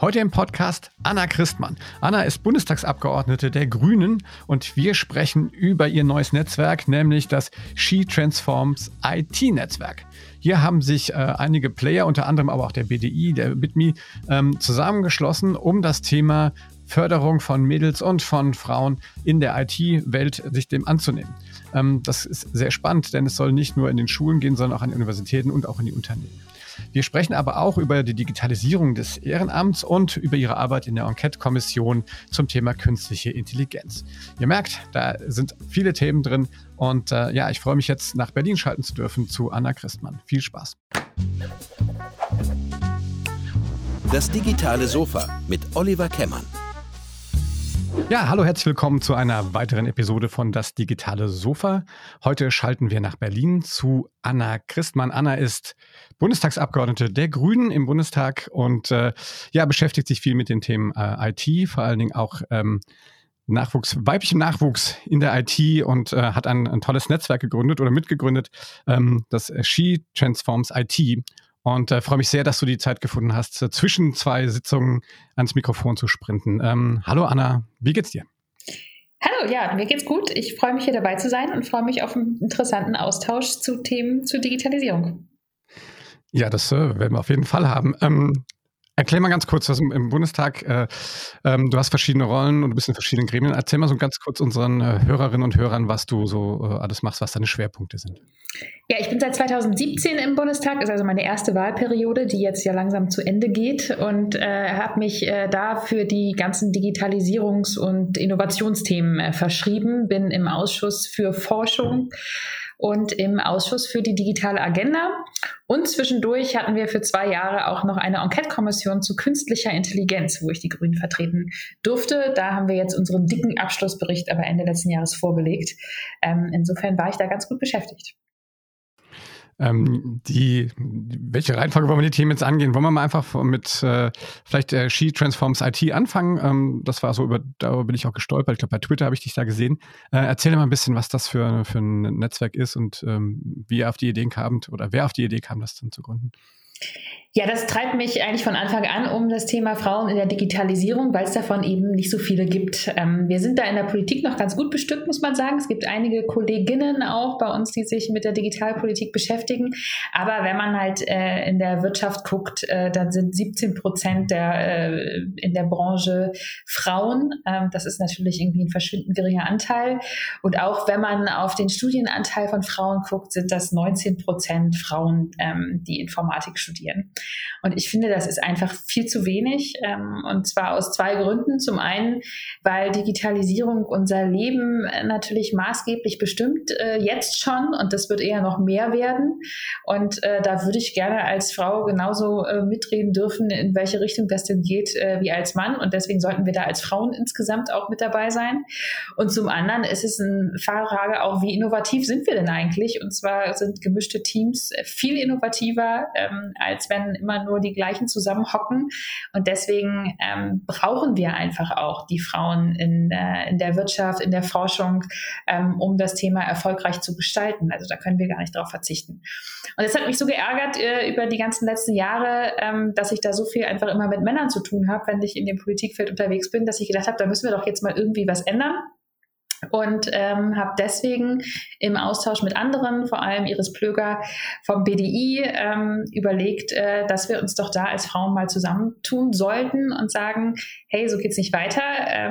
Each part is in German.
Heute im Podcast Anna Christmann. Anna ist Bundestagsabgeordnete der Grünen und wir sprechen über ihr neues Netzwerk, nämlich das She Transforms IT-Netzwerk. Hier haben sich einige Player, unter anderem aber auch der BDI, der BITMI, zusammengeschlossen, um das Thema Förderung von Mädels und von Frauen in der IT-Welt sich dem anzunehmen. Das ist sehr spannend, denn es soll nicht nur in den Schulen gehen, sondern auch an den Universitäten und auch in die Unternehmen. Wir sprechen aber auch über die Digitalisierung des Ehrenamts und über ihre Arbeit in der Enquete-Kommission zum Thema künstliche Intelligenz. Ihr merkt, da sind viele Themen drin und ich freue mich jetzt nach Berlin schalten zu dürfen zu Anna Christmann. Viel Spaß. Das digitale Sofa mit Oliver Kemmern. Ja, hallo, herzlich willkommen zu einer weiteren Episode von Das digitale Sofa. Heute schalten wir nach Berlin zu Anna Christmann. Anna ist Bundestagsabgeordnete der Grünen im Bundestag und beschäftigt sich viel mit den Themen IT, vor allen Dingen auch weiblichem Nachwuchs in der IT und hat ein tolles Netzwerk gegründet oder mitgegründet, das She Transforms IT. Und freue mich sehr, dass du die Zeit gefunden hast, zwischen zwei Sitzungen ans Mikrofon zu sprinten. Hallo Anna, wie geht's dir? Hallo, ja, mir geht's gut. Ich freue mich, hier dabei zu sein und freue mich auf einen interessanten Austausch zu Themen zur Digitalisierung. Ja, das werden wir auf jeden Fall haben. Erklär mal ganz kurz, was im Bundestag, du hast verschiedene Rollen und du bist in verschiedenen Gremien. Erzähl mal so ganz kurz unseren Hörerinnen und Hörern, was du so alles machst, was deine Schwerpunkte sind. Ja, ich bin seit 2017 im Bundestag, ist also meine erste Wahlperiode, die jetzt ja langsam zu Ende geht und habe mich da für die ganzen Digitalisierungs- und Innovationsthemen verschrieben, bin im Ausschuss für Forschung und im Ausschuss für die digitale Agenda. Und zwischendurch hatten wir für 2 Jahre auch noch eine Enquete-Kommission zu künstlicher Intelligenz, wo ich die Grünen vertreten durfte. Da haben wir jetzt unseren dicken Abschlussbericht aber Ende letzten Jahres vorgelegt. Insofern war ich da ganz gut beschäftigt. Welche Reihenfolge wollen wir die Themen jetzt angehen? Wollen wir mal einfach mit vielleicht She Transforms IT anfangen? Das war so, darüber bin ich auch gestolpert. Ich glaube, bei Twitter habe ich dich da gesehen. Erzähl mal ein bisschen, was das für ein Netzwerk ist und wie ihr auf die Idee kamt oder wer auf die Idee kam, das dann zu gründen. Ja, das treibt mich eigentlich von Anfang an um das Thema Frauen in der Digitalisierung, weil es davon eben nicht so viele gibt. Wir sind da in der Politik noch ganz gut bestückt, muss man sagen. Es gibt einige Kolleginnen auch bei uns, die sich mit der Digitalpolitik beschäftigen. Aber wenn man halt in der Wirtschaft guckt, dann sind 17% in der Branche Frauen. Das ist natürlich irgendwie ein verschwindend geringer Anteil. Und auch wenn man auf den Studienanteil von Frauen guckt, sind das 19% Frauen, die Informatik studieren. Und ich finde, das ist einfach viel zu wenig, und zwar aus 2 Gründen. Zum einen, weil Digitalisierung unser Leben natürlich maßgeblich bestimmt, jetzt schon, und das wird eher noch mehr werden. Und da würde ich gerne als Frau genauso mitreden dürfen, in welche Richtung das denn geht, wie als Mann. Und deswegen sollten wir da als Frauen insgesamt auch mit dabei sein. Und zum anderen ist es eine Frage auch, wie innovativ sind wir denn eigentlich? Und zwar sind gemischte Teams viel innovativer, als wenn immer nur die gleichen zusammenhocken. Und deswegen brauchen wir einfach auch die Frauen in der Wirtschaft, in der Forschung, um das Thema erfolgreich zu gestalten. Also da können wir gar nicht drauf verzichten. Und es hat mich so geärgert über die ganzen letzten Jahre, dass ich da so viel einfach immer mit Männern zu tun habe, wenn ich in dem Politikfeld unterwegs bin, dass ich gedacht habe, da müssen wir doch jetzt mal irgendwie was ändern. Und habe deswegen im Austausch mit anderen, vor allem Iris Plöger vom BDI, überlegt, dass wir uns doch da als Frauen mal zusammentun sollten und sagen, hey, so geht's nicht weiter.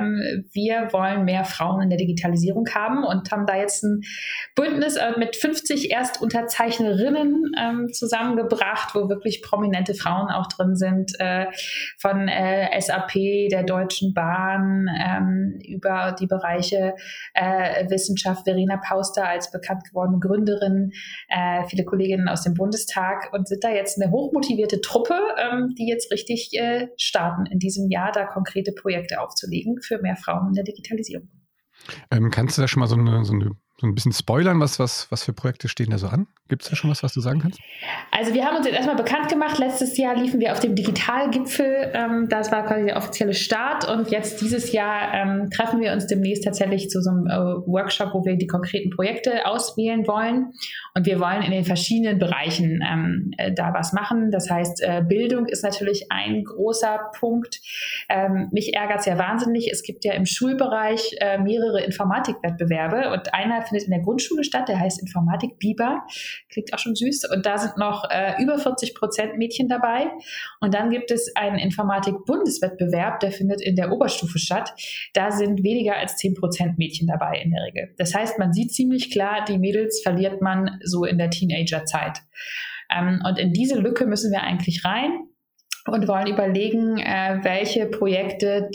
Wir wollen mehr Frauen in der Digitalisierung haben und haben da jetzt ein Bündnis mit 50 Erstunterzeichnerinnen zusammengebracht, wo wirklich prominente Frauen auch drin sind, von SAP, der Deutschen Bahn, über die Bereiche Wissenschaft, Verena Pauster als bekannt gewordene Gründerin, viele Kolleginnen aus dem Bundestag, und sind da jetzt eine hochmotivierte Truppe, die jetzt richtig starten, in diesem Jahr da konkrete Projekte aufzulegen für mehr Frauen in der Digitalisierung. Kannst du da schon mal so so ein bisschen spoilern? Was für Projekte stehen da so an? Gibt es da schon was du sagen kannst? Also wir haben uns jetzt erstmal bekannt gemacht. Letztes Jahr liefen wir auf dem Digitalgipfel. Das war quasi der offizielle Start. Und jetzt dieses Jahr treffen wir uns demnächst tatsächlich zu so einem Workshop, wo wir die konkreten Projekte auswählen wollen. Und wir wollen in den verschiedenen Bereichen da was machen. Das heißt, Bildung ist natürlich ein großer Punkt. Mich ärgert es ja wahnsinnig. Es gibt ja im Schulbereich mehrere Informatikwettbewerbe. Und einer findet in der Grundschule statt. Der heißt Informatik Biber. Klingt auch schon süß. Und da sind noch über 40% Mädchen dabei. Und dann gibt es einen Informatik-Bundeswettbewerb, der findet in der Oberstufe statt. Da sind weniger als 10% Mädchen dabei in der Regel. Das heißt, man sieht ziemlich klar, die Mädels verliert man so in der Teenagerzeit. Und in diese Lücke müssen wir eigentlich rein und wollen überlegen, welche Projekte,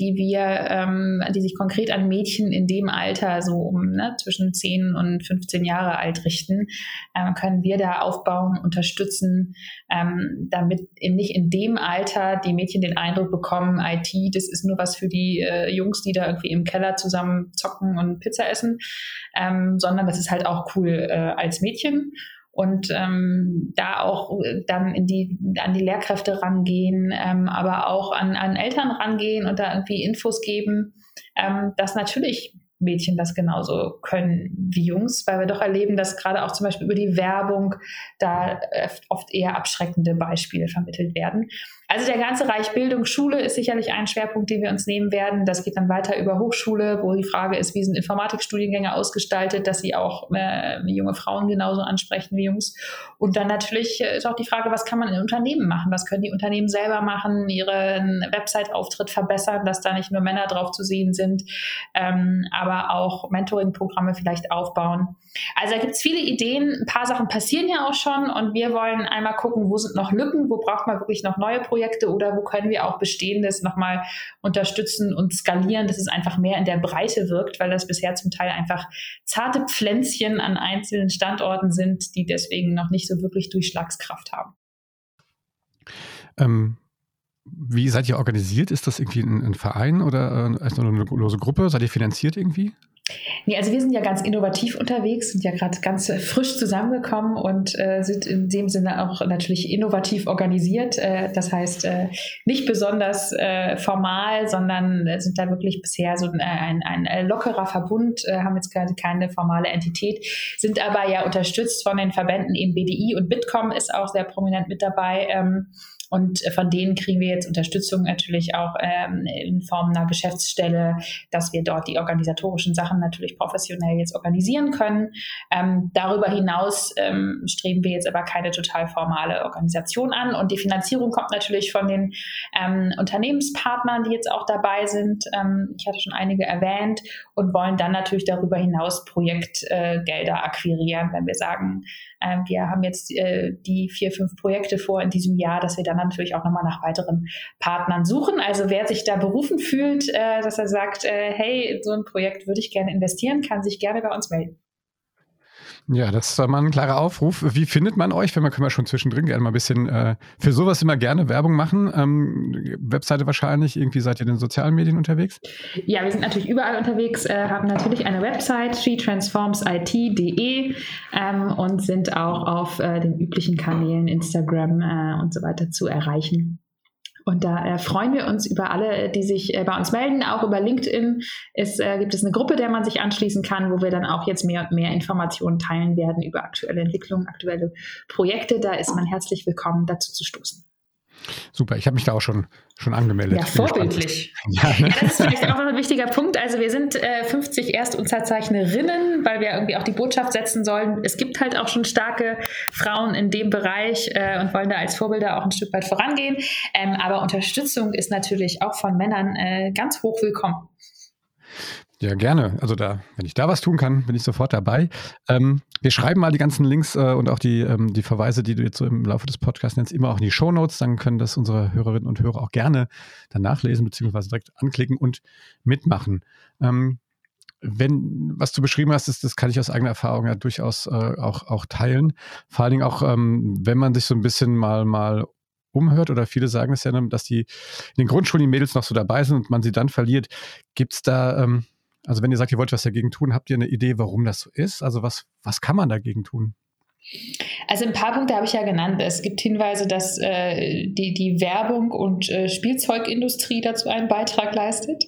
die sich konkret an Mädchen in dem Alter, so zwischen 10 und 15 Jahre alt richten, können wir da aufbauen, unterstützen, damit eben nicht in dem Alter die Mädchen den Eindruck bekommen, IT, das ist nur was für die Jungs, die da irgendwie im Keller zusammen zocken und Pizza essen, sondern das ist halt auch cool als Mädchen. Und da auch dann an die Lehrkräfte rangehen, aber auch an Eltern rangehen und da irgendwie Infos geben, dass natürlich Mädchen das genauso können wie Jungs, weil wir doch erleben, dass gerade auch zum Beispiel über die Werbung da oft eher abschreckende Beispiele vermittelt werden. Also der ganze Bereich Bildung, Schule ist sicherlich ein Schwerpunkt, den wir uns nehmen werden. Das geht dann weiter über Hochschule, wo die Frage ist, wie sind Informatikstudiengänge ausgestaltet, dass sie auch junge Frauen genauso ansprechen wie Jungs. Und dann natürlich ist auch die Frage, was kann man in Unternehmen machen? Was können die Unternehmen selber machen, ihren Website-Auftritt verbessern, dass da nicht nur Männer drauf zu sehen sind, aber auch Mentoring-Programme vielleicht aufbauen. Also da gibt es viele Ideen. Ein paar Sachen passieren ja auch schon und wir wollen einmal gucken, wo sind noch Lücken, wo braucht man wirklich noch neue Projekte oder wo können wir auch Bestehendes nochmal unterstützen und skalieren, dass es einfach mehr in der Breite wirkt, weil das bisher zum Teil einfach zarte Pflänzchen an einzelnen Standorten sind, die deswegen noch nicht so wirklich Durchschlagskraft haben. Wie seid ihr organisiert? Ist das irgendwie ein Verein oder eine lose Gruppe? Seid ihr finanziert irgendwie? Nee, also wir sind ja ganz innovativ unterwegs, sind ja gerade ganz frisch zusammengekommen und sind in dem Sinne auch natürlich innovativ organisiert. Das heißt, nicht besonders formal, sondern sind da wirklich bisher so ein lockerer Verbund, haben jetzt keine formale Entität, sind aber ja unterstützt von den Verbänden, eben BDI und Bitkom ist auch sehr prominent mit dabei. Und von denen kriegen wir jetzt Unterstützung natürlich auch in Form einer Geschäftsstelle, dass wir dort die organisatorischen Sachen natürlich professionell jetzt organisieren können. Darüber hinaus streben wir jetzt aber keine total formale Organisation an. Und die Finanzierung kommt natürlich von den Unternehmenspartnern, die jetzt auch dabei sind. Ich hatte schon einige erwähnt und wollen dann natürlich darüber hinaus Projektgelder akquirieren, wenn wir sagen, wir haben jetzt die 4, 5 Projekte vor in diesem Jahr, dass wir dann natürlich auch nochmal nach weiteren Partnern suchen. Also wer sich da berufen fühlt, dass er sagt, hey, so ein Projekt würde ich gerne investieren, kann sich gerne bei uns melden. Ja, das ist mal ein klarer Aufruf. Wie findet man euch? Können wir schon zwischendrin gerne mal ein bisschen für sowas immer gerne Werbung machen. Webseite wahrscheinlich, irgendwie seid ihr in den sozialen Medien unterwegs? Ja, wir sind natürlich überall unterwegs, haben natürlich eine Website, shetransformsit.de und sind auch auf den üblichen Kanälen Instagram und so weiter zu erreichen. Und da freuen wir uns über alle, die sich bei uns melden. Auch über LinkedIn gibt es eine Gruppe, der man sich anschließen kann, wo wir dann auch jetzt mehr und mehr Informationen teilen werden über aktuelle Entwicklungen, aktuelle Projekte. Da ist man herzlich willkommen, dazu zu stoßen. Super, ich habe mich da auch schon angemeldet. Ja, vorbildlich. Ja, ne? Ja, das ist vielleicht auch noch ein wichtiger Punkt. Also wir sind 50 Erstunterzeichnerinnen, weil wir irgendwie auch die Botschaft setzen sollen. Es gibt halt auch schon starke Frauen in dem Bereich und wollen da als Vorbilder auch ein Stück weit vorangehen. Aber Unterstützung ist natürlich auch von Männern ganz hoch willkommen. Ja, gerne. Also wenn ich da was tun kann, bin ich sofort dabei. Wir schreiben mal die ganzen Links und auch die Verweise, die du jetzt so im Laufe des Podcasts nennst, immer auch in die Shownotes. Dann können das unsere Hörerinnen und Hörer auch gerne dann nachlesen, beziehungsweise direkt anklicken und mitmachen. Was du beschrieben hast, das kann ich aus eigener Erfahrung ja durchaus auch teilen. Vor allen Dingen auch, wenn man sich so ein bisschen mal umhört, oder viele sagen es ja, dass die in den Grundschulen die Mädels noch so dabei sind und man sie dann verliert. Gibt es da Also wenn ihr sagt, ihr wollt was dagegen tun, habt ihr eine Idee, warum das so ist? Also was kann man dagegen tun? Also ein paar Punkte habe ich ja genannt. Es gibt Hinweise, dass die Werbung und Spielzeugindustrie dazu einen Beitrag leistet.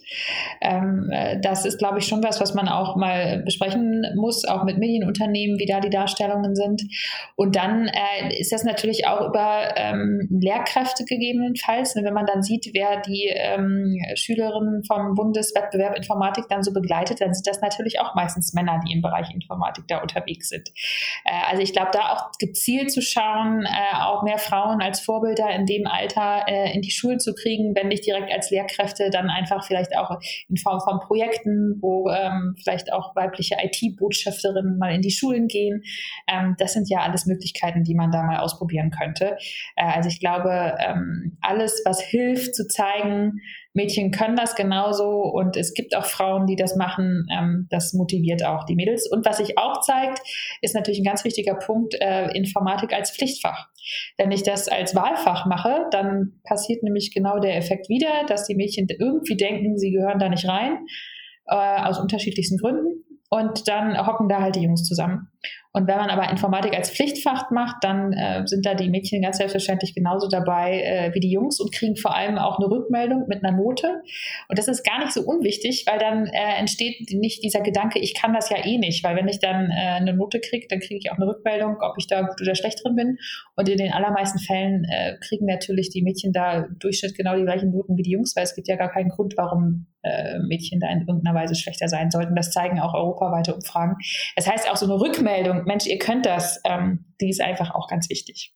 Das ist, glaube ich, schon was man auch mal besprechen muss, auch mit Medienunternehmen, wie da die Darstellungen sind. Und dann ist das natürlich auch über Lehrkräfte gegebenenfalls. Wenn man dann sieht, wer die Schülerinnen vom Bundeswettbewerb Informatik dann so begleitet, dann sind das natürlich auch meistens Männer, die im Bereich Informatik da unterwegs sind. Also ich glaube, da auch gezielt zu schauen, auch mehr Frauen als Vorbilder in dem Alter in die Schulen zu kriegen, wenn nicht direkt als Lehrkräfte, dann einfach vielleicht auch in Form von Projekten, wo vielleicht auch weibliche IT-Botschafterinnen mal in die Schulen gehen. Das sind ja alles Möglichkeiten, die man da mal ausprobieren könnte. Also ich glaube, alles, was hilft, zu zeigen, Mädchen können das genauso und es gibt auch Frauen, die das machen. Das motiviert auch die Mädels. Und was sich auch zeigt, ist natürlich ein ganz wichtiger Punkt, Informatik als Pflichtfach. Wenn ich das als Wahlfach mache, dann passiert nämlich genau der Effekt wieder, dass die Mädchen irgendwie denken, sie gehören da nicht rein, aus unterschiedlichsten Gründen. Und dann hocken da halt die Jungs zusammen. Und wenn man aber Informatik als Pflichtfach macht, dann sind da die Mädchen ganz selbstverständlich genauso dabei wie die Jungs und kriegen vor allem auch eine Rückmeldung mit einer Note. Und das ist gar nicht so unwichtig, weil dann entsteht nicht dieser Gedanke, ich kann das ja eh nicht. Weil wenn ich dann eine Note kriege, dann kriege ich auch eine Rückmeldung, ob ich da gut oder schlecht drin bin. Und in den allermeisten Fällen kriegen natürlich die Mädchen da im Durchschnitt genau die gleichen Noten wie die Jungs, weil es gibt ja gar keinen Grund, warum Mädchen da in irgendeiner Weise schlechter sein sollten. Das zeigen auch europaweite Umfragen. Das heißt, auch so eine Rückmeldung, Mensch, ihr könnt das, die ist einfach auch ganz wichtig.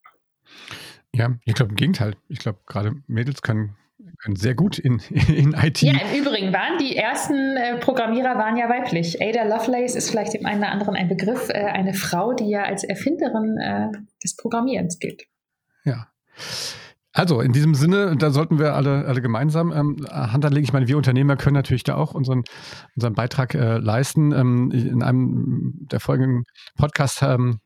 Ja, ich glaube im Gegenteil. Ich glaube, gerade Mädels können sehr gut in IT. Ja, im Übrigen waren die ersten Programmierer waren ja weiblich. Ada Lovelace ist vielleicht dem einen oder anderen ein Begriff, eine Frau, die ja als Erfinderin des Programmierens gilt. Ja. Also in diesem Sinne, da sollten wir alle gemeinsam Hand anlegen. Ich meine, wir Unternehmer können natürlich da auch unseren Beitrag leisten. In einem der folgenden Podcasts haben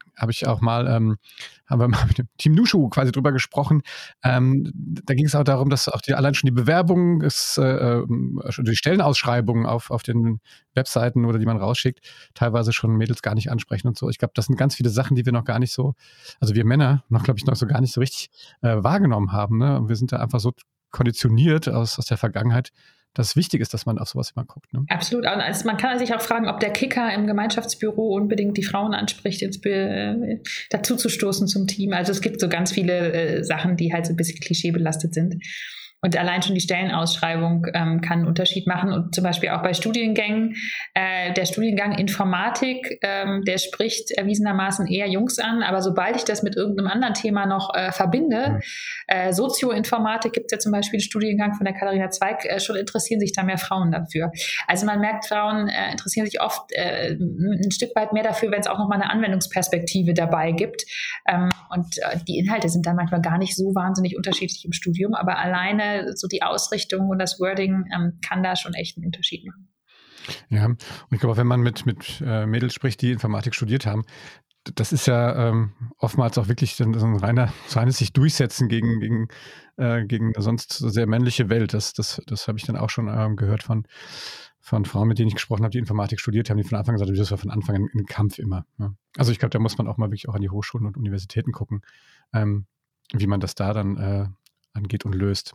wir mal mit dem Team Nushu quasi drüber gesprochen. Da ging es auch darum, dass auch allein schon die Bewerbung, die Stellenausschreibungen auf den Webseiten oder die man rausschickt, teilweise schon Mädels gar nicht ansprechen und so. Ich glaube, das sind ganz viele Sachen, die wir noch gar nicht so, also wir Männer noch so gar nicht so richtig wahrgenommen haben. Ne? Und wir sind da einfach so konditioniert aus der Vergangenheit, dass es wichtig ist, dass man auf sowas immer guckt. Ne? Absolut. Also man kann sich auch fragen, ob der Kicker im Gemeinschaftsbüro unbedingt die Frauen anspricht, dazu zu stoßen zum Team. Also es gibt so ganz viele Sachen, die halt so ein bisschen klischeebelastet sind. Und allein schon die Stellenausschreibung kann einen Unterschied machen. Und zum Beispiel auch bei Studiengängen. Der Studiengang Informatik, der spricht erwiesenermaßen eher Jungs an. Aber sobald ich das mit irgendeinem anderen Thema noch verbinde, Sozioinformatik gibt es ja zum Beispiel einen Studiengang von der Katharina Zweig, schon interessieren sich da mehr Frauen dafür. Also man merkt, Frauen interessieren sich oft ein Stück weit mehr dafür, wenn es auch nochmal eine Anwendungsperspektive dabei gibt. Und die Inhalte sind dann manchmal gar nicht so wahnsinnig unterschiedlich im Studium, aber alleine so die Ausrichtung und das Wording kann da schon echt einen Unterschied machen. Ja, und ich glaube, wenn man mit Mädels spricht, die Informatik studiert haben, das ist ja oftmals auch wirklich so ein reines sich durchsetzen gegen eine sonst sehr männliche Welt. Das habe ich dann auch schon gehört von Frauen, mit denen ich gesprochen habe, die Informatik studiert haben, die von Anfang an gesagt haben, das war von Anfang an ein Kampf immer. Ne? Also ich glaube, da muss man auch mal wirklich auch an die Hochschulen und Universitäten gucken, wie man das da dann angeht und löst.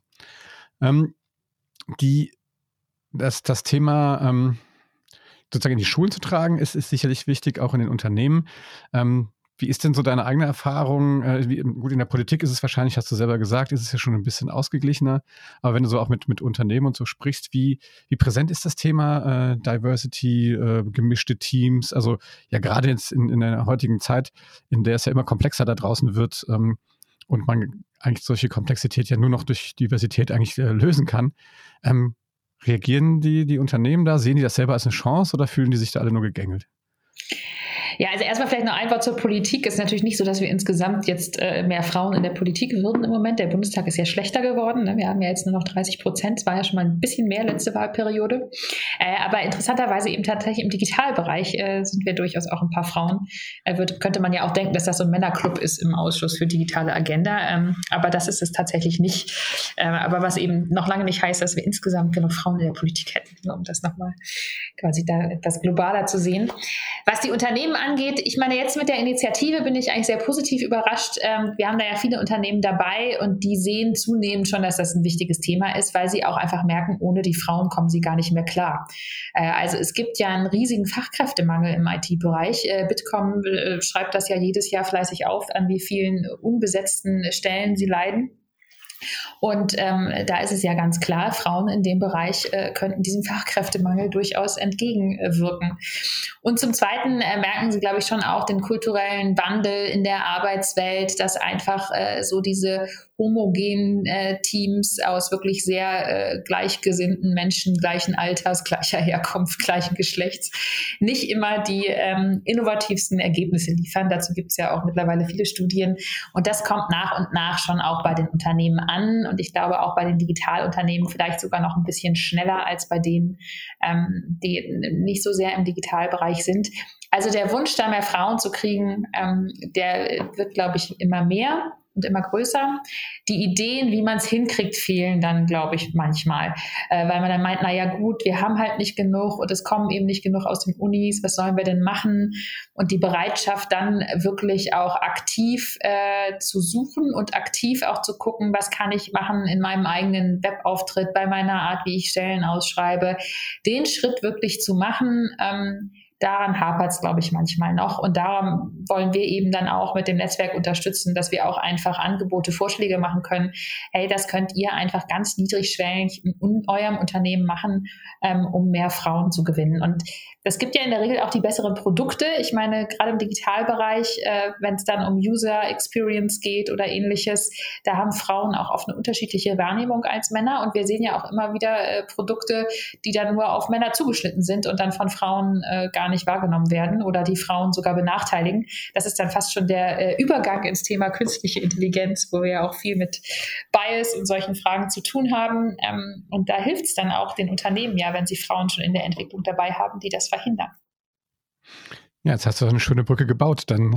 Das Thema sozusagen in die Schulen zu tragen, ist sicherlich wichtig, auch in den Unternehmen. Wie ist denn so deine eigene Erfahrung? Gut, in der Politik ist es wahrscheinlich, hast du selber gesagt, ist es ja schon ein bisschen ausgeglichener. Aber wenn du so auch mit Unternehmen und so sprichst, wie präsent ist das Thema Diversity, gemischte Teams? Also ja, gerade jetzt in der heutigen Zeit, in der es ja immer komplexer da draußen wird und man eigentlich solche Komplexität ja nur noch durch Diversität eigentlich lösen kann. Reagieren die Unternehmen da? Sehen die das selber als eine Chance oder fühlen die sich da alle nur gegängelt? Ja, also erstmal vielleicht noch ein Wort zur Politik. Es ist natürlich nicht so, dass wir insgesamt jetzt mehr Frauen in der Politik würden im Moment. Der Bundestag ist ja schlechter geworden. Ne? Wir haben ja jetzt nur noch 30%. Es war ja schon mal ein bisschen mehr letzte Wahlperiode. Aber interessanterweise eben tatsächlich im Digitalbereich sind wir durchaus auch ein paar Frauen. Könnte man ja auch denken, dass das so ein Männerclub ist im Ausschuss für digitale Agenda. Aber das ist es tatsächlich nicht. Aber was eben noch lange nicht heißt, dass wir insgesamt genug Frauen in der Politik hätten, um das nochmal quasi da etwas globaler zu sehen. Was die Unternehmen angeht, ich meine, jetzt mit der Initiative bin ich eigentlich sehr positiv überrascht. Wir haben da ja viele Unternehmen dabei und die sehen zunehmend schon, dass das ein wichtiges Thema ist, weil sie auch einfach merken, ohne die Frauen kommen sie gar nicht mehr klar. Also es gibt ja einen riesigen Fachkräftemangel im IT-Bereich. Bitkom schreibt das ja jedes Jahr fleißig auf, an wie vielen unbesetzten Stellen sie leiden. Und da ist es ja ganz klar, Frauen in dem Bereich könnten diesem Fachkräftemangel durchaus entgegenwirken. Und zum Zweiten merken sie, glaube ich, schon auch den kulturellen Wandel in der Arbeitswelt, dass einfach so diese homogenen Teams aus wirklich sehr gleichgesinnten Menschen, gleichen Alters, gleicher Herkunft, gleichen Geschlechts, nicht immer die innovativsten Ergebnisse liefern. Dazu gibt es ja auch mittlerweile viele Studien. Und das kommt nach und nach schon auch bei den Unternehmen an. Und ich glaube auch bei den Digitalunternehmen vielleicht sogar noch ein bisschen schneller als bei denen, die nicht so sehr im Digitalbereich sind. Also der Wunsch, da mehr Frauen zu kriegen, der wird, glaube ich, immer mehr und immer größer. Die Ideen, wie man es hinkriegt, fehlen dann, glaube ich, manchmal. Weil man dann meint, naja gut, wir haben halt nicht genug und es kommen eben nicht genug aus den Unis, was sollen wir denn machen? Und die Bereitschaft dann wirklich auch aktiv zu suchen und aktiv auch zu gucken, was kann ich machen in meinem eigenen Webauftritt, bei meiner Art, wie ich Stellen ausschreibe, den Schritt wirklich zu machen, daran hapert es, glaube ich, manchmal noch. Und darum wollen wir eben dann auch mit dem Netzwerk unterstützen, dass wir auch einfach Angebote, Vorschläge machen können. Hey, das könnt ihr einfach ganz niedrigschwellig in eurem Unternehmen machen, um mehr Frauen zu gewinnen. Und das gibt ja in der Regel auch die besseren Produkte. Ich meine, gerade im Digitalbereich, wenn es dann um User Experience geht oder ähnliches, da haben Frauen auch oft eine unterschiedliche Wahrnehmung als Männer. Und wir sehen ja auch immer wieder Produkte, die dann nur auf Männer zugeschnitten sind und dann von Frauen gar nicht wahrgenommen werden oder die Frauen sogar benachteiligen. Das ist dann fast schon der Übergang ins Thema künstliche Intelligenz, wo wir ja auch viel mit Bias und solchen Fragen zu tun haben. Und da hilft es dann auch den Unternehmen ja, wenn sie Frauen schon in der Entwicklung dabei haben, die das verhindern. Ja, jetzt hast du eine schöne Brücke gebaut. Dann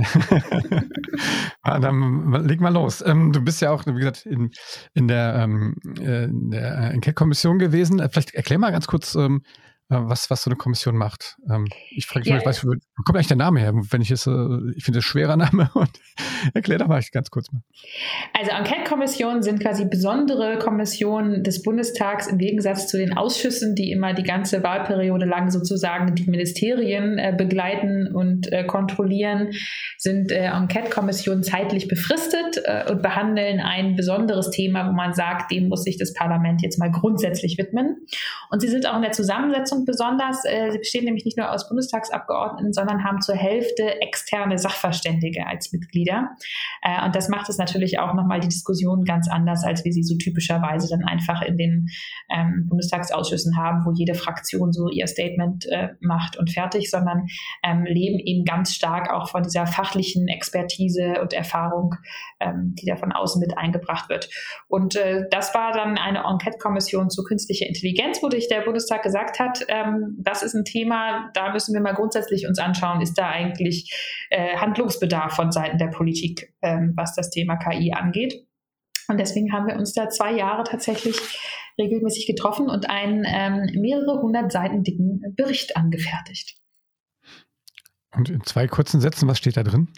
leg mal los. Du bist ja auch, wie gesagt, in der Enquete-Kommission gewesen. Vielleicht erklär mal ganz kurz, was so eine Kommission macht. Ich frage mich, wo kommt eigentlich der Name her? Wenn ich finde das ein schwerer Name und erklär doch mal ganz kurz mal. Also Enquete-Kommissionen sind quasi besondere Kommissionen des Bundestags im Gegensatz zu den Ausschüssen, die immer die ganze Wahlperiode lang sozusagen die Ministerien begleiten und kontrollieren, sind Enquete-Kommissionen zeitlich befristet und behandeln ein besonderes Thema, wo man sagt, dem muss sich das Parlament jetzt mal grundsätzlich widmen. Und sie sind auch in der Zusammensetzung besonders. Sie bestehen nämlich nicht nur aus Bundestagsabgeordneten, sondern haben zur Hälfte externe Sachverständige als Mitglieder. Und das macht es natürlich auch nochmal die Diskussion ganz anders, als wir sie so typischerweise dann einfach in den Bundestagsausschüssen haben, wo jede Fraktion so ihr Statement macht und fertig, sondern leben eben ganz stark auch von dieser fachlichen Expertise und Erfahrung, die da von außen mit eingebracht wird. Und das war dann eine Enquete-Kommission zu künstlicher Intelligenz, wo der Bundestag gesagt hat, das ist ein Thema, da müssen wir mal grundsätzlich uns anschauen, ist da eigentlich Handlungsbedarf von Seiten der Politik, was das Thema KI angeht. Und deswegen haben wir uns da 2 Jahre tatsächlich regelmäßig getroffen und einen mehrere 100 Seiten dicken Bericht angefertigt. Und in 2 kurzen Sätzen, was steht da drin?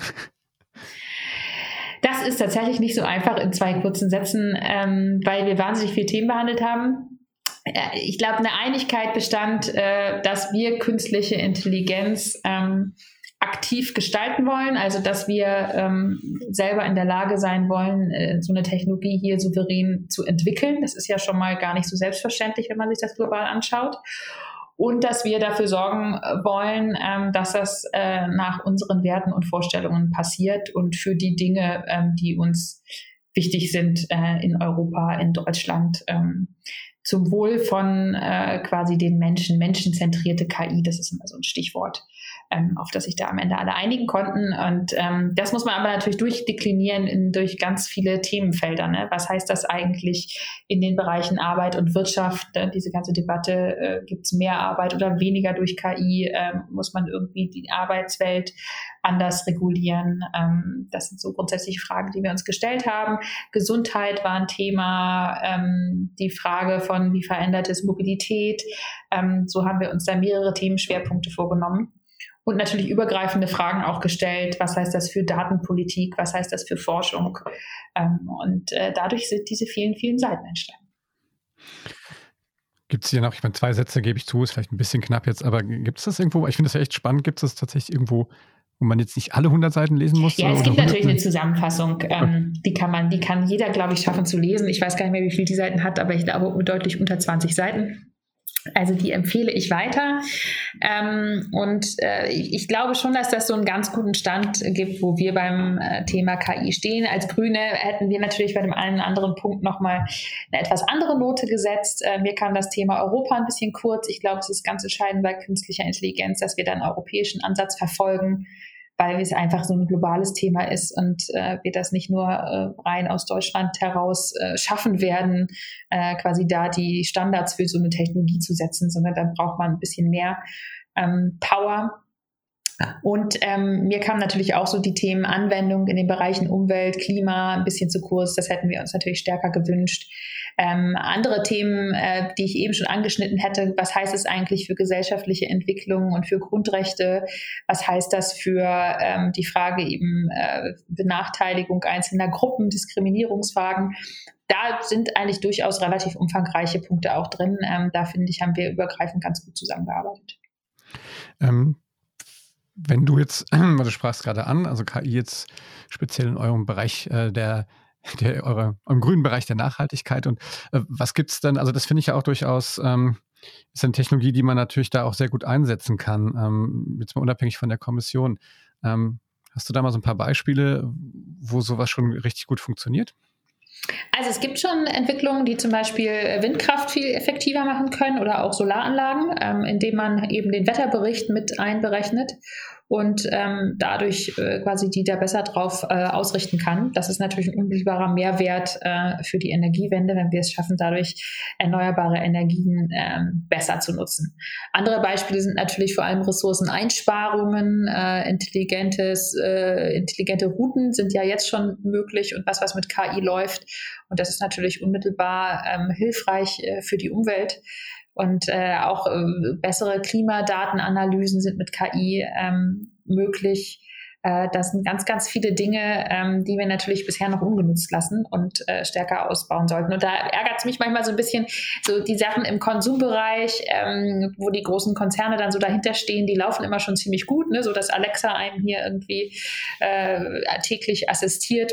Das ist tatsächlich nicht so einfach in 2 kurzen Sätzen, weil wir wahnsinnig viele Themen behandelt haben. Ich glaube, eine Einigkeit bestand, dass wir künstliche Intelligenz aktiv gestalten wollen, also dass wir selber in der Lage sein wollen, so eine Technologie hier souverän zu entwickeln. Das ist ja schon mal gar nicht so selbstverständlich, wenn man sich das global anschaut. Und dass wir dafür sorgen wollen, dass das nach unseren Werten und Vorstellungen passiert und für die Dinge, die uns wichtig sind in Europa, in Deutschland, zum Wohl von quasi den Menschen, menschenzentrierte KI, das ist immer so ein Stichwort, auf das sich da am Ende alle einigen konnten. Und das muss man aber natürlich durchdeklinieren durch ganz viele Themenfelder. Ne? Was heißt das eigentlich in den Bereichen Arbeit und Wirtschaft? Diese ganze Debatte, gibt es mehr Arbeit oder weniger durch KI? Muss man irgendwie die Arbeitswelt anders regulieren? Das sind so grundsätzliche Fragen, die wir uns gestellt haben. Gesundheit war ein Thema, die Frage von, wie verändert es Mobilität? So haben wir uns da mehrere Themenschwerpunkte vorgenommen. Und natürlich übergreifende Fragen auch gestellt. Was heißt das für Datenpolitik? Was heißt das für Forschung? Dadurch sind diese vielen, vielen Seiten entstanden. Gibt es hier noch, ich meine, 2 Sätze gebe ich zu, ist vielleicht ein bisschen knapp jetzt, aber gibt es das irgendwo? Ich finde das ja echt spannend. Gibt es das tatsächlich irgendwo, wo man jetzt nicht alle 100 Seiten lesen muss? Ja, es gibt natürlich eine Zusammenfassung. Die kann jeder, glaube ich, schaffen zu lesen. Ich weiß gar nicht mehr, wie viel die Seiten hat, aber ich glaube deutlich unter 20 Seiten. Also die empfehle ich weiter. Ich glaube schon, dass das so einen ganz guten Stand gibt, wo wir beim Thema KI stehen. Als Grüne hätten wir natürlich bei dem einen oder anderen Punkt nochmal eine etwas andere Note gesetzt. Mir kam das Thema Europa ein bisschen kurz. Ich glaube, es ist ganz entscheidend bei künstlicher Intelligenz, dass wir da einen europäischen Ansatz verfolgen, weil es einfach so ein globales Thema ist und wir das nicht nur rein aus Deutschland heraus schaffen werden, quasi da die Standards für so eine Technologie zu setzen, sondern dann braucht man ein bisschen mehr Power. Und mir kamen natürlich auch so die Themen Anwendung in den Bereichen Umwelt, Klima ein bisschen zu kurz. Das hätten wir uns natürlich stärker gewünscht. Andere Themen, die ich eben schon angeschnitten hätte, was heißt es eigentlich für gesellschaftliche Entwicklung und für Grundrechte? Was heißt das für die Frage eben Benachteiligung einzelner Gruppen, Diskriminierungsfragen? Da sind eigentlich durchaus relativ umfangreiche Punkte auch drin. Da finde ich, haben wir übergreifend ganz gut zusammengearbeitet. Wenn du jetzt, du sprachst gerade an, also KI jetzt speziell in eurem Bereich eurem grünen Bereich der Nachhaltigkeit und was gibt es denn, also das finde ich ja auch durchaus, ist eine Technologie, die man natürlich da auch sehr gut einsetzen kann, jetzt mal unabhängig von der Kommission. Hast du da mal so ein paar Beispiele, wo sowas schon richtig gut funktioniert? Also es gibt schon Entwicklungen, die zum Beispiel Windkraft viel effektiver machen können oder auch Solaranlagen, indem man eben den Wetterbericht mit einberechnet und dadurch quasi die da besser drauf ausrichten kann. Das ist natürlich ein unmittelbarer Mehrwert für die Energiewende, wenn wir es schaffen, dadurch erneuerbare Energien besser zu nutzen. Andere Beispiele sind natürlich vor allem Ressourceneinsparungen, intelligente Routen sind ja jetzt schon möglich und was mit KI läuft. Und das ist natürlich unmittelbar hilfreich für die Umwelt. Und auch bessere Klimadatenanalysen sind mit KI möglich. Das sind ganz, ganz viele Dinge, die wir natürlich bisher noch ungenutzt lassen und stärker ausbauen sollten. Und da ärgert es mich manchmal so ein bisschen, so die Sachen im Konsumbereich, wo die großen Konzerne dann so dahinter stehen, die laufen immer schon ziemlich gut, ne? So dass Alexa einem hier irgendwie täglich assistiert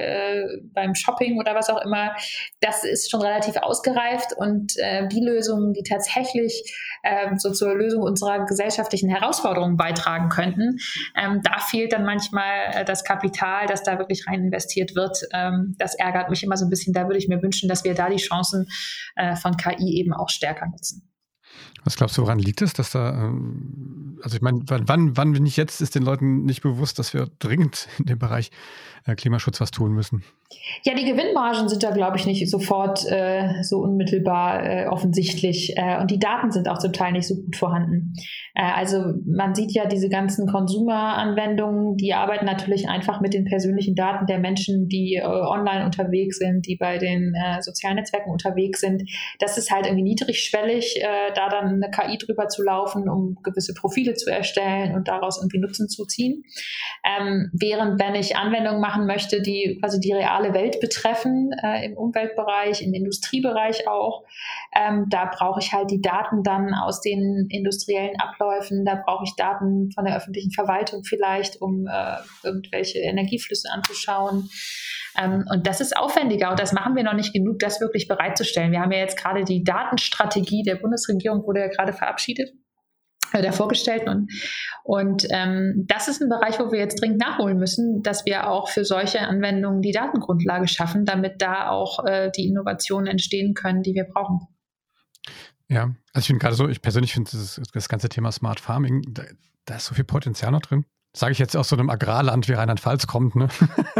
beim Shopping oder was auch immer. Das ist schon relativ ausgereift und die Lösungen, die tatsächlich so zur Lösung unserer gesellschaftlichen Herausforderungen beitragen könnten, da fehlt dann manchmal das Kapital, das da wirklich rein investiert wird. Das ärgert mich immer so ein bisschen. Da würde ich mir wünschen, dass wir da die Chancen von KI eben auch stärker nutzen. Was glaubst du, woran liegt es, dass da, also ich meine, wann, wenn nicht jetzt, ist den Leuten nicht bewusst, dass wir dringend in dem Bereich Klimaschutz was tun müssen? Ja, die Gewinnmargen sind da, glaube ich, nicht sofort so unmittelbar offensichtlich und die Daten sind auch zum Teil nicht so gut vorhanden. Also man sieht ja diese ganzen Consumer-Anwendungen, die arbeiten natürlich einfach mit den persönlichen Daten der Menschen, die online unterwegs sind, die bei den sozialen Netzwerken unterwegs sind. Das ist halt irgendwie niedrigschwellig, da dann eine KI drüber zu laufen, um gewisse Profile zu erstellen und daraus irgendwie Nutzen zu ziehen. Während wenn ich Anwendungen machen möchte, die quasi die reale Welt betreffen, im Umweltbereich, im Industriebereich auch, da brauche ich halt die Daten dann aus den industriellen Abläufen, da brauche ich Daten von der öffentlichen Verwaltung vielleicht, um irgendwelche Energieflüsse anzuschauen. Und das ist aufwendiger und das machen wir noch nicht genug, das wirklich bereitzustellen. Wir haben ja jetzt gerade die Datenstrategie der Bundesregierung, wurde ja gerade verabschiedet. Vorgestellt und das ist ein Bereich, wo wir jetzt dringend nachholen müssen, dass wir auch für solche Anwendungen die Datengrundlage schaffen, damit da auch die Innovationen entstehen können, die wir brauchen. Ja, also ich finde gerade so, ich persönlich finde das ganze Thema Smart Farming, da ist so viel Potenzial noch drin. Sage ich jetzt aus so einem Agrarland wie Rheinland-Pfalz kommt, ne?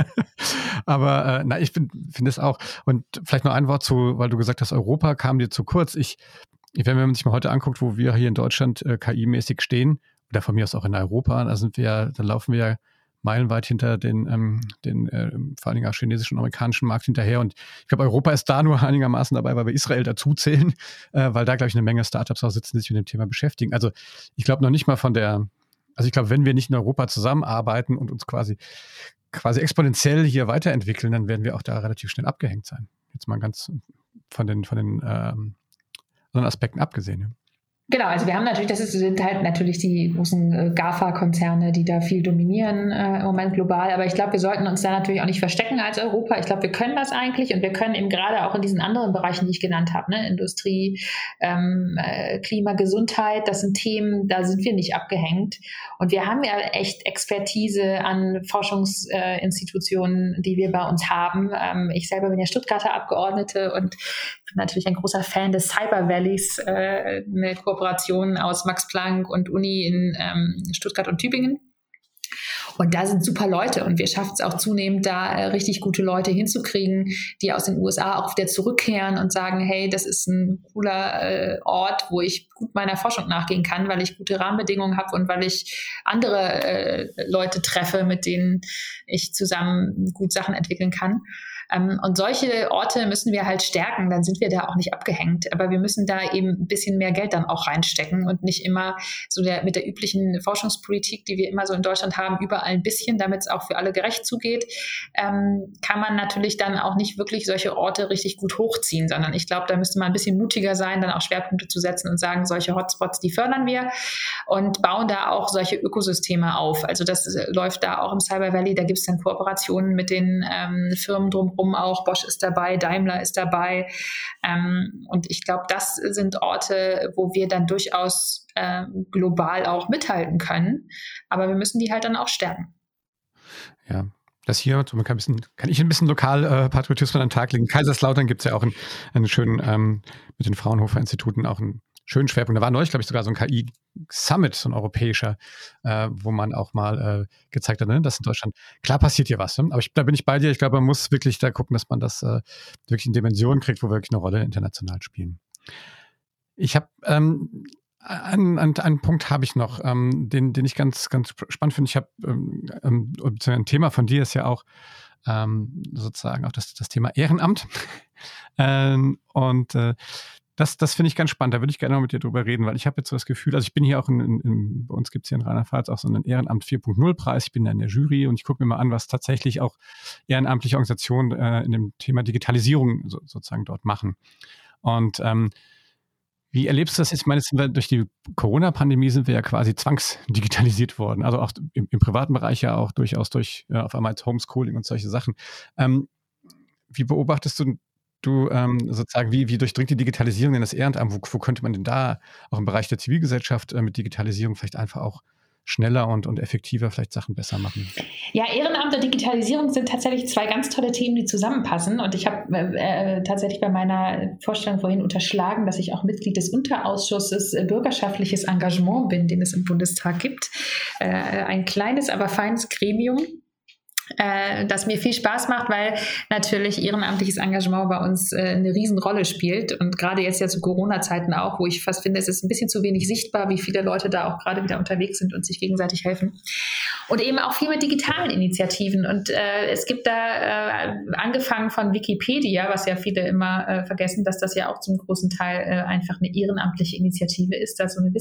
Aber ich finde es auch. Und vielleicht noch ein Wort zu, weil du gesagt hast, Europa kam dir zu kurz. Wenn man sich mal heute anguckt, wo wir hier in Deutschland KI-mäßig stehen, oder von mir aus auch in Europa, dann laufen wir ja meilenweit hinter den vor allen Dingen auch chinesischen und amerikanischen Markt hinterher. Und ich glaube, Europa ist da nur einigermaßen dabei, weil wir Israel dazuzählen, weil da, glaube ich, eine Menge Startups auch sitzen, die sich mit dem Thema beschäftigen. Also ich glaube noch nicht mal ich glaube, wenn wir nicht in Europa zusammenarbeiten und uns quasi exponentiell hier weiterentwickeln, dann werden wir auch da relativ schnell abgehängt sein. Jetzt mal ganz von den anderen Aspekten abgesehen. Ja. Genau, also wir haben natürlich, sind halt natürlich die großen GAFA-Konzerne, die da viel dominieren im Moment global. Aber ich glaube, wir sollten uns da natürlich auch nicht verstecken als Europa. Ich glaube, wir können das eigentlich und wir können eben gerade auch in diesen anderen Bereichen, die ich genannt habe, ne, Industrie, Klima, Gesundheit, das sind Themen, da sind wir nicht abgehängt. Und wir haben ja echt Expertise an Forschungsinstitutionen, die wir bei uns haben. Ich selber bin ja Stuttgarter Abgeordnete und bin natürlich ein großer Fan des Cyber Valleys, eine Kooperation aus Max Planck und Uni in Stuttgart und Tübingen. Und da sind super Leute und wir schaffen es auch zunehmend, da richtig gute Leute hinzukriegen, die aus den USA auch wieder zurückkehren und sagen, hey, das ist ein cooler Ort, wo ich gut meiner Forschung nachgehen kann, weil ich gute Rahmenbedingungen habe und weil ich andere Leute treffe, mit denen ich zusammen gut Sachen entwickeln kann. Und solche Orte müssen wir halt stärken, dann sind wir da auch nicht abgehängt. Aber wir müssen da eben ein bisschen mehr Geld dann auch reinstecken und nicht immer so mit der üblichen Forschungspolitik, die wir immer so in Deutschland haben, überall ein bisschen, damit es auch für alle gerecht zugeht, kann man natürlich dann auch nicht wirklich solche Orte richtig gut hochziehen, sondern ich glaube, da müsste man ein bisschen mutiger sein, dann auch Schwerpunkte zu setzen und sagen, solche Hotspots, die fördern wir und bauen da auch solche Ökosysteme auf. Also das läuft da auch im Cyber Valley, da gibt es dann Kooperationen mit den Firmen drumherum, auch Bosch ist dabei, Daimler ist dabei. Und ich glaube, das sind Orte, wo wir dann durchaus global auch mithalten können. Aber wir müssen die halt dann auch stärken. Ja, das hier, kann ich ein bisschen Lokalpatriotismus an den Tag legen. In Kaiserslautern gibt es ja auch einen schönen, mit den Fraunhofer-Instituten auch einen schönen Schwerpunkt. Da war neulich, glaube ich, sogar so ein KI-Summit, so ein europäischer, wo man auch mal gezeigt hat, ne, dass in Deutschland, klar passiert hier was, ne? Aber da bin ich bei dir. Ich glaube, man muss wirklich da gucken, dass man das wirklich in Dimensionen kriegt, wo wir wirklich eine Rolle international spielen. Ich habe einen Punkt habe ich noch, den ich ganz, ganz spannend finde. Ich habe ein Thema von dir ist ja auch sozusagen auch das Thema Ehrenamt. Das finde ich ganz spannend. Da würde ich gerne mal mit dir drüber reden, weil ich habe jetzt so das Gefühl, also ich bin hier auch bei uns gibt es hier in Rheinland-Pfalz auch so einen Ehrenamt 4.0 Preis. Ich bin da in der Jury und ich gucke mir mal an, was tatsächlich auch ehrenamtliche Organisationen in dem Thema Digitalisierung sozusagen dort machen. Und wie erlebst du das jetzt? Ich meine, durch die Corona-Pandemie sind wir ja quasi zwangsdigitalisiert worden. Also auch im privaten Bereich ja auch durchaus durch auf einmal Homeschooling und solche Sachen. Wie beobachtest du sozusagen, wie durchdringt die Digitalisierung denn das Ehrenamt? Wo könnte man denn da auch im Bereich der Zivilgesellschaft mit Digitalisierung vielleicht einfach auch schneller und effektiver vielleicht Sachen besser machen? Ja, Ehrenamt und Digitalisierung sind tatsächlich zwei ganz tolle Themen, die zusammenpassen. Und ich habe tatsächlich bei meiner Vorstellung vorhin unterschlagen, dass ich auch Mitglied des Unterausschusses Bürgerschaftliches Engagement bin, den es im Bundestag gibt. Ein kleines, aber feines Gremium, das mir viel Spaß macht, weil natürlich ehrenamtliches Engagement bei uns eine Riesenrolle spielt und gerade jetzt ja zu Corona-Zeiten auch, wo ich fast finde, es ist ein bisschen zu wenig sichtbar, wie viele Leute da auch gerade wieder unterwegs sind und sich gegenseitig helfen. Und eben auch viel mit digitalen Initiativen und es gibt da angefangen von Wikipedia, was ja viele immer vergessen, dass das ja auch zum großen Teil einfach eine ehrenamtliche Initiative ist, da so eine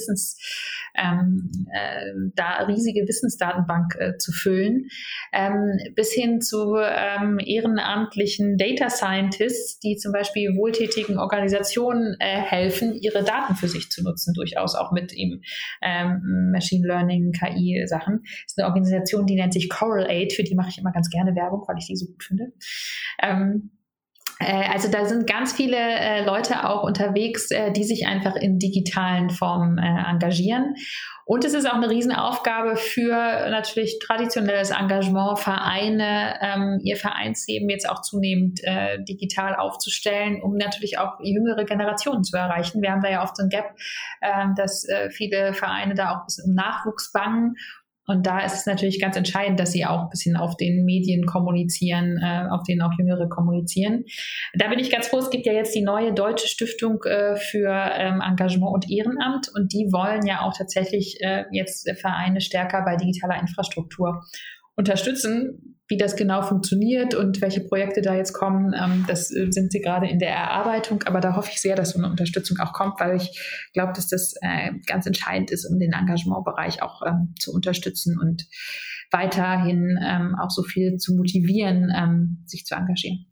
riesige Wissensdatenbank zu füllen, bis hin zu ehrenamtlichen Data Scientists, die zum Beispiel wohltätigen Organisationen helfen, ihre Daten für sich zu nutzen, durchaus auch mit eben Machine Learning, KI-Sachen. Das ist eine Organisation, die nennt sich Coral Aid, für die mache ich immer ganz gerne Werbung, weil ich die so gut finde. Also da sind ganz viele Leute auch unterwegs, die sich einfach in digitalen Formen engagieren. Und es ist auch eine Riesenaufgabe für natürlich traditionelles Engagement, Vereine, ihr Vereinsleben jetzt auch zunehmend digital aufzustellen, um natürlich auch jüngere Generationen zu erreichen. Wir haben da ja oft so ein Gap, dass viele Vereine da auch ein bisschen um Nachwuchs bangen. Und da ist es natürlich ganz entscheidend, dass sie auch ein bisschen auf den Medien kommunizieren, auf denen auch Jüngere kommunizieren. Da bin ich ganz froh, es gibt ja jetzt die neue Deutsche Stiftung für Engagement und Ehrenamt und die wollen ja auch tatsächlich jetzt Vereine stärker bei digitaler Infrastruktur unterstützen. Wie das genau funktioniert und welche Projekte da jetzt kommen, das sind sie gerade in der Erarbeitung. Aber da hoffe ich sehr, dass so eine Unterstützung auch kommt, weil ich glaube, dass das ganz entscheidend ist, um den Engagementbereich auch zu unterstützen und weiterhin auch so viel zu motivieren, sich zu engagieren.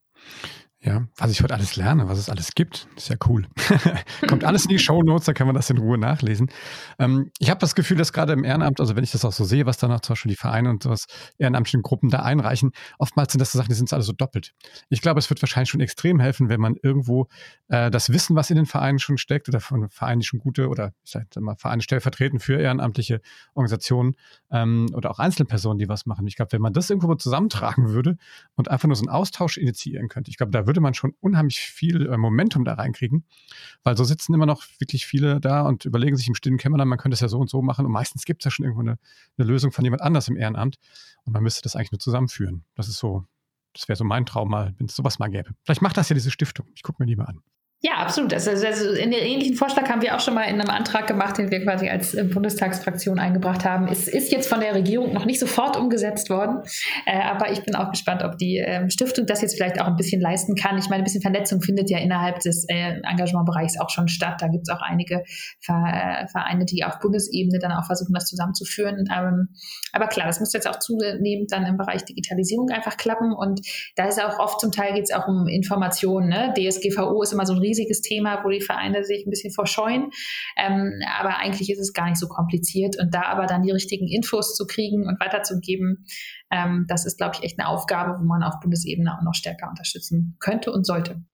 Ja, was ich heute alles lerne, was es alles gibt, ist ja cool. Kommt alles in die Shownotes, da kann man das in Ruhe nachlesen. Ich habe das Gefühl, dass gerade im Ehrenamt, also wenn ich das auch so sehe, was danach zum Beispiel die Vereine und sowas, ehrenamtlichen Gruppen da einreichen, oftmals sind das so Sachen, die sind alle so doppelt. Ich glaube, es wird wahrscheinlich schon extrem helfen, wenn man irgendwo das Wissen, was in den Vereinen schon steckt, oder von Vereinen, die schon gute, oder ich sage mal, Vereine stellvertretend für ehrenamtliche Organisationen oder auch Einzelpersonen, die was machen. Ich glaube, wenn man das irgendwo zusammentragen würde und einfach nur so einen Austausch initiieren könnte, ich glaube, da würde man schon unheimlich viel Momentum da reinkriegen, weil so sitzen immer noch wirklich viele da und überlegen sich im stillen Kämmerlein, man könnte es ja so und so machen und meistens gibt es ja schon irgendwo eine Lösung von jemand anders im Ehrenamt und man müsste das eigentlich nur zusammenführen. Das wäre so mein Traum mal, wenn es sowas mal gäbe. Vielleicht macht das ja diese Stiftung. Ich gucke mir die mal an. Ja, absolut. Also in den ähnlichen Vorschlag haben wir auch schon mal in einem Antrag gemacht, den wir quasi als Bundestagsfraktion eingebracht haben. Es ist jetzt von der Regierung noch nicht sofort umgesetzt worden, aber ich bin auch gespannt, ob die Stiftung das jetzt vielleicht auch ein bisschen leisten kann. Ich meine, ein bisschen Vernetzung findet ja innerhalb des Engagementbereichs auch schon statt. Da gibt es auch einige Vereine, die auf Bundesebene dann auch versuchen, das zusammenzuführen. Aber klar, das muss jetzt auch zunehmend dann im Bereich Digitalisierung einfach klappen und da ist auch oft, zum Teil geht es auch um Informationen. Ne? DSGVO ist immer so ein riesiges Thema, wo die Vereine sich ein bisschen vorscheuen. Aber eigentlich ist es gar nicht so kompliziert. Und da aber dann die richtigen Infos zu kriegen und weiterzugeben, das ist, glaube ich, echt eine Aufgabe, wo man auf Bundesebene auch noch stärker unterstützen könnte und sollte.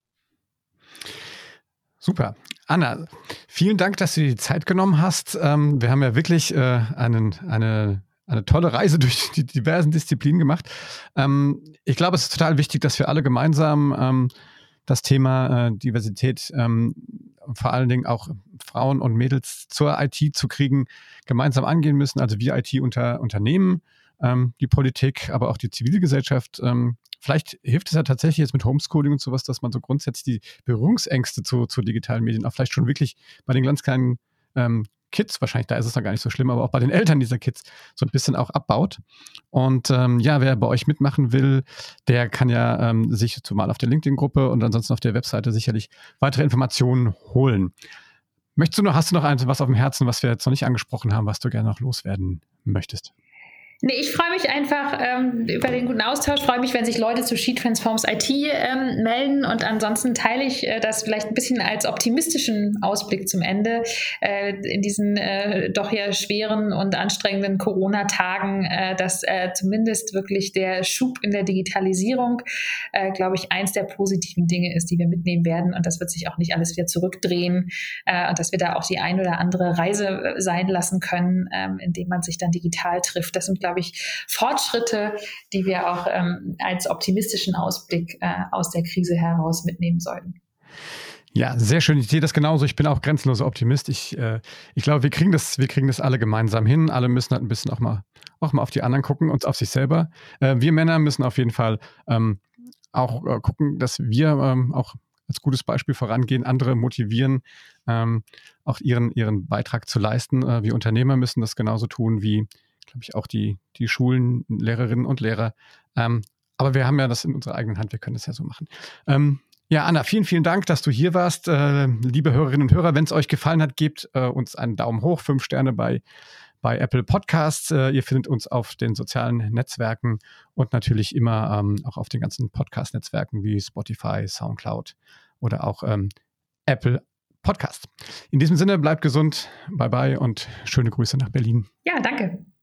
Super. Anna, vielen Dank, dass du dir die Zeit genommen hast. Wir haben ja wirklich eine tolle Reise durch die diversen Disziplinen gemacht. Ich glaube, es ist total wichtig, dass wir alle gemeinsam das Thema Diversität, vor allen Dingen auch Frauen und Mädels zur IT zu kriegen, gemeinsam angehen müssen. Also wir IT-Unternehmen, die Politik, aber auch die Zivilgesellschaft. Vielleicht hilft es ja tatsächlich jetzt mit Homeschooling und sowas, dass man so grundsätzlich die Berührungsängste zu digitalen Medien auch vielleicht schon wirklich bei den ganz kleinen Kids, wahrscheinlich, da ist es noch gar nicht so schlimm, aber auch bei den Eltern dieser Kids so ein bisschen auch abbaut. Und wer bei euch mitmachen will, der kann ja sich zumal auf der LinkedIn-Gruppe und ansonsten auf der Webseite sicherlich weitere Informationen holen. Hast du noch was auf dem Herzen, was wir jetzt noch nicht angesprochen haben, was du gerne noch loswerden möchtest? Nee, ich freue mich einfach über den guten Austausch, freue mich, wenn sich Leute zu She Transforms IT melden und ansonsten teile ich das vielleicht ein bisschen als optimistischen Ausblick zum Ende in diesen doch ja schweren und anstrengenden Corona-Tagen, dass zumindest wirklich der Schub in der Digitalisierung, glaube ich, eins der positiven Dinge ist, die wir mitnehmen werden und das wird sich auch nicht alles wieder zurückdrehen und dass wir da auch die ein oder andere Reise sein lassen können, indem man sich dann digital trifft. Das sind, glaube ich, Fortschritte, die wir auch als optimistischen Ausblick aus der Krise heraus mitnehmen sollten. Ja, sehr schön. Ich sehe das genauso. Ich bin auch grenzenloser Optimist. Ich glaube, wir kriegen das alle gemeinsam hin. Alle müssen halt ein bisschen auch mal auf die anderen gucken und auf sich selber. Wir Männer müssen auf jeden Fall auch gucken, dass wir auch als gutes Beispiel vorangehen, andere motivieren, auch ihren Beitrag zu leisten. Wir Unternehmer müssen das genauso tun wie, glaube ich, auch die Schulen, Lehrerinnen und Lehrer. Aber wir haben ja das in unserer eigenen Hand, wir können das ja so machen. Ja, Anna, vielen, vielen Dank, dass du hier warst. Liebe Hörerinnen und Hörer, wenn es euch gefallen hat, gebt uns einen Daumen hoch, 5 Sterne bei Apple Podcasts. Ihr findet uns auf den sozialen Netzwerken und natürlich immer auch auf den ganzen Podcast-Netzwerken wie Spotify, Soundcloud oder auch Apple Podcast. In diesem Sinne, bleibt gesund, bye bye und schöne Grüße nach Berlin. Ja, danke.